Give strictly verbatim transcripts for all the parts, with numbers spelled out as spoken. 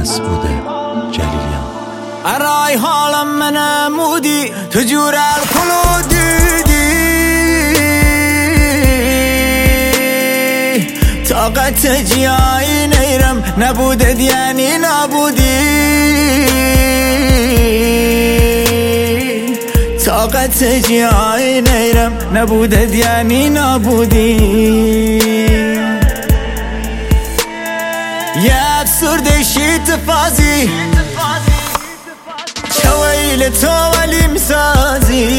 مسعود جلیلیان. ارای حالم من مودی تو جور الکلو دیدی، طاقت جیایی نیرم نبودد یعنی نبودی، طاقت جیایی نیرم نبودد یعنی نبودی. یه افسرده شیط فازی چویل تو ولی مسازی،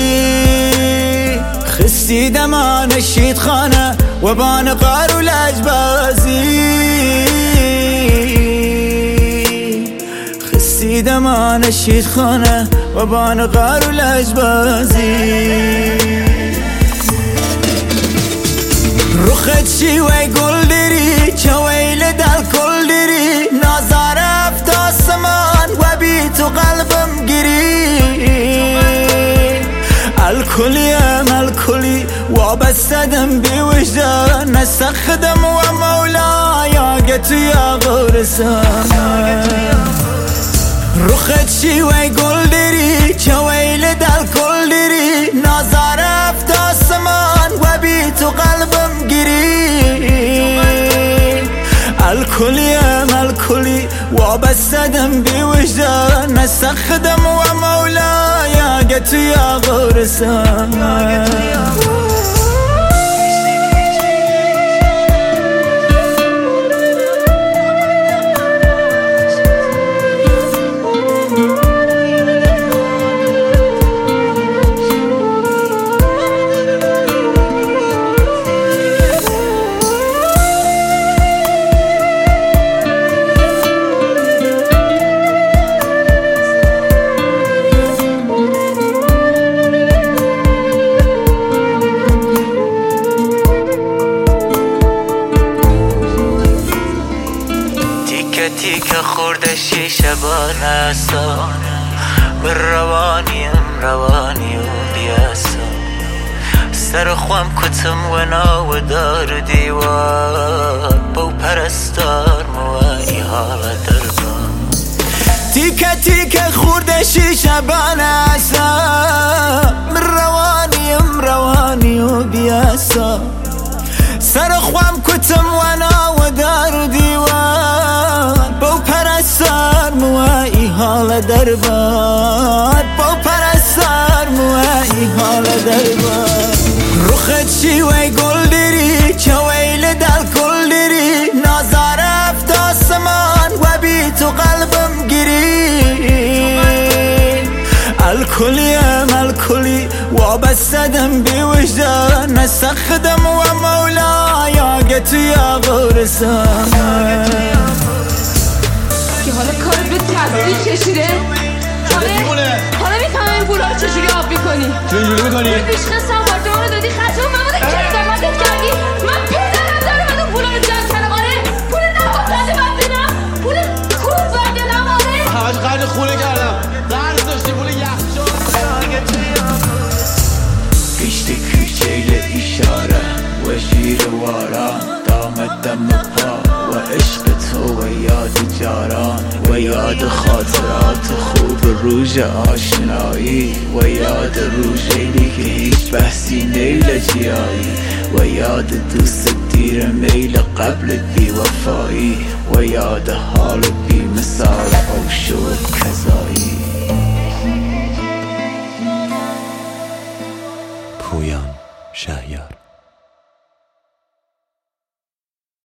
خستی دمان شید خانه و بان قارو لجبازی، خستی دمان شید خانه و بان قارو لجبازی. رخت شی و گل دری چویل دل کل دری، نازار افت آسمان و بی تو قلبم گیری. الکلیم الکلی وابستدم بی وجدان، نستخدم و مولایا گتو یا غورسان. رخت شی و گل دری چویل دل کل دری، نازار افت آسمان و بی تو قلبم گیری. الکلیم الکلی وابستدم بی وجدان، نستخدم و مولایا گتو یا غورسان. تیک خورده شیشه بانسا، بر روانیم روانی و بیاسا. سر خوام کتم و ناو دار دیوار، بو پرستار موانی حال دربان. تیک تیک خورده شیشه بانسا، بر روانیم روانی و بیاسا. سر خوام کتم و ناو دار دیوار، بو پرستار موایی حال دربار، بو پرستار موایی حال دربار. رخت شی و گل دری چویل دل کل دری، نازار افت آسمان و بی تو قلبم گیری. الکلیم الکلی وابستدم بی وجدان، نستخدم و مولایا گتو یا غورسان. که حالا کارت به تصدیق کشیده، حالا میفهمم این پولا رو چجوری آب میکنی. چجوری میکنی؟ پول پیش قسم آپارتمان رو دادی خطا و مماده که زمانتت کردی. من پدرم دارم از اون پولا رو جمع کردم. آره پول نباخته باید بدم، پول خوب باید بدم. آره همش قرد خونه کردم، قرد داشتی پول یخچال. گشتی کوچیل اشاره و شیر وارا، دامت دم پا و عشق تو و یاد جاران، و یاد خاطرات خوب روز آشنایی، و یاد روزی که هیچ بحثی نیل جیایی، و یاد دوست دیر میل قبل بی وفایی، و یاد حال بی مثال او شد کذایی. پویان شهیار.